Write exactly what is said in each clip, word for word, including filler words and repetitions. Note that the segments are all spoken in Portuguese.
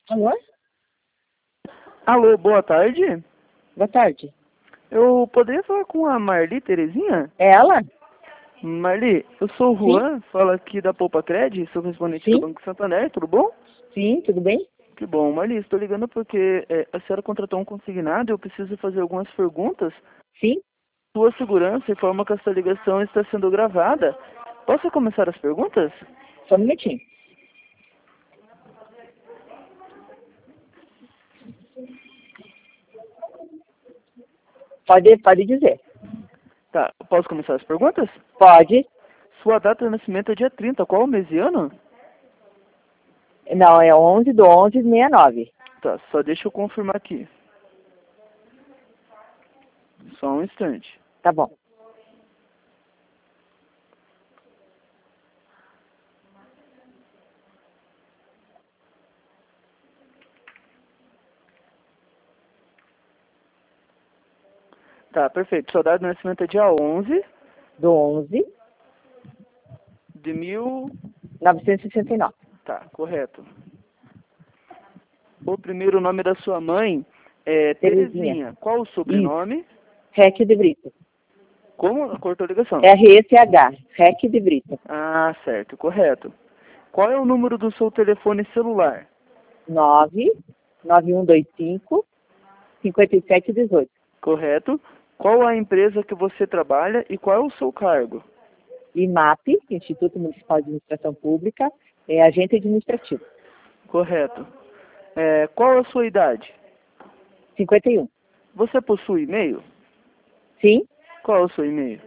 Alô? Alô, boa tarde. Boa tarde. Eu poderia falar com a Marli Terezinha? É ela? Marli, eu sou o Juan, falo aqui da Poupa Cred, sou correspondente do Sim. Banco Santander, tudo bom? Sim, tudo bem? Que bom, Marli, estou ligando porque é, a senhora contratou um consignado e eu preciso fazer algumas perguntas. Sim. Sua segurança informa que essa ligação está sendo gravada. Posso começar as perguntas? Só um minutinho. Pode, pode dizer. Tá, posso começar as perguntas? Pode. Sua data de nascimento é dia trinta, qual o mês e ano? Não, é onze do onze de sessenta e nove. Tá, só deixa eu confirmar aqui. Só um instante. Tá bom. Tá, perfeito. Sua data de nascimento é dia onze Do onze de mil... novecentos e sessenta e nove. Tá, correto. O primeiro nome da sua mãe é Terezinha. Terezinha. Qual o sobrenome? Rec de Brito. Como? Cortou a ligação. R E C H. Rec de Brito. Ah, certo, correto. Qual é o número do seu telefone celular? nove nove um dois cinco cinco sete um oito. Correto. Qual a empresa que você trabalha e qual é o seu cargo? I M A P, Instituto Municipal de Administração Pública, é agente administrativo. Correto. É, qual a sua idade? cinquenta e um. Você possui e-mail? Sim. Qual é o seu e-mail?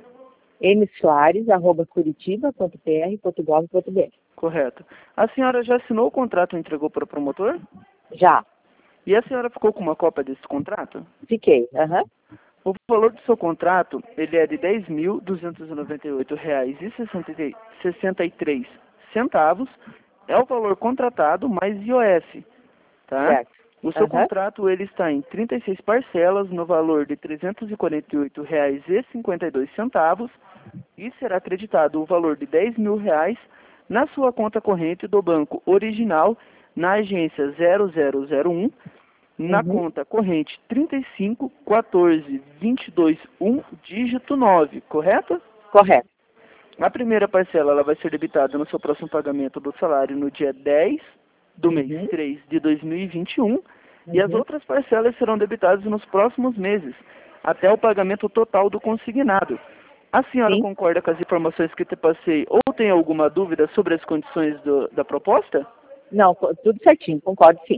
msoares arroba curitiba ponto p r ponto gov ponto b r. Correto. A senhora já assinou o contrato e entregou para o promotor? Já. E a senhora ficou com uma cópia desse contrato? Fiquei. Aham. O valor do seu contrato, ele é de dez mil duzentos e noventa e oito reais e sessenta e três centavos. É o valor contratado mais I O F, tá? Certo. O seu Aham. contrato, ele está em trinta e seis parcelas no valor de trezentos e quarenta e oito reais e cinquenta e dois centavos e será acreditado o valor de dez mil reais na sua conta corrente do banco original na agência zero zero zero um, na Uhum. conta corrente trinta e cinco, quatorze, vinte e dois, um, dígito nove, correto? Correto. A primeira parcela ela vai ser debitada no seu próximo pagamento do salário no dia dez do mês Uhum. três de dois mil e vinte e um e as Uhum. outras parcelas serão debitadas nos próximos meses, até o pagamento total do consignado. A senhora Sim. concorda com as informações que te passei ou tem alguma dúvida sobre as condições do, da proposta? Não, co- tudo certinho. Concordo, sim.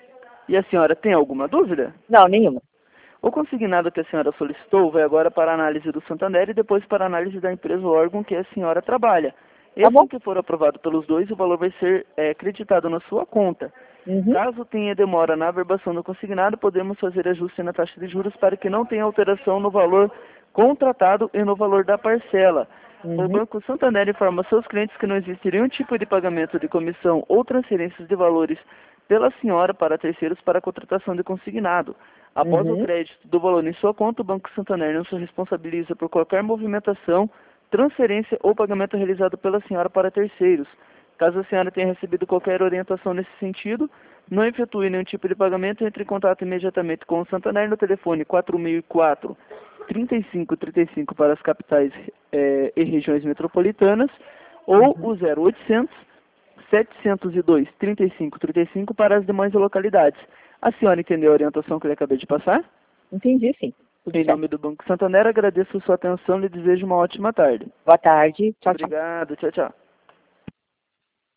E a senhora tem alguma dúvida? Não, nenhuma. O consignado que a senhora solicitou vai agora para a análise do Santander e depois para a análise da empresa ou órgão que a senhora trabalha. E Tá bom. assim que for aprovado pelos dois, o valor vai ser é, creditado na sua conta. Uhum. Caso tenha demora na averbação do consignado, podemos fazer ajuste na taxa de juros para que não tenha alteração no valor contratado e no valor da parcela. O Uhum. Banco Santander informa seus clientes que não existe nenhum tipo de pagamento de comissão ou transferências de valores pela senhora para terceiros para a contratação de consignado. Após o Uhum. crédito do valor em sua conta, o Banco Santander não se responsabiliza por qualquer movimentação, transferência ou pagamento realizado pela senhora para terceiros. Caso a senhora tenha recebido qualquer orientação nesse sentido, não efetue nenhum tipo de pagamento, entre em contato imediatamente com o Santander no telefone quatro mil e quatro, trinta e cinco trinta e cinco para as capitais eh, e regiões metropolitanas ou o zero oitocentos, setecentos e dois, trinta e cinco trinta e cinco para as demais localidades. A senhora entendeu a orientação que eu lhe acabei de passar? Entendi, sim. Tudo Em certo. nome do Banco Santander, agradeço a sua atenção e lhe desejo uma ótima tarde. Boa tarde. Tchau, tchau. Obrigado, tchau, tchau.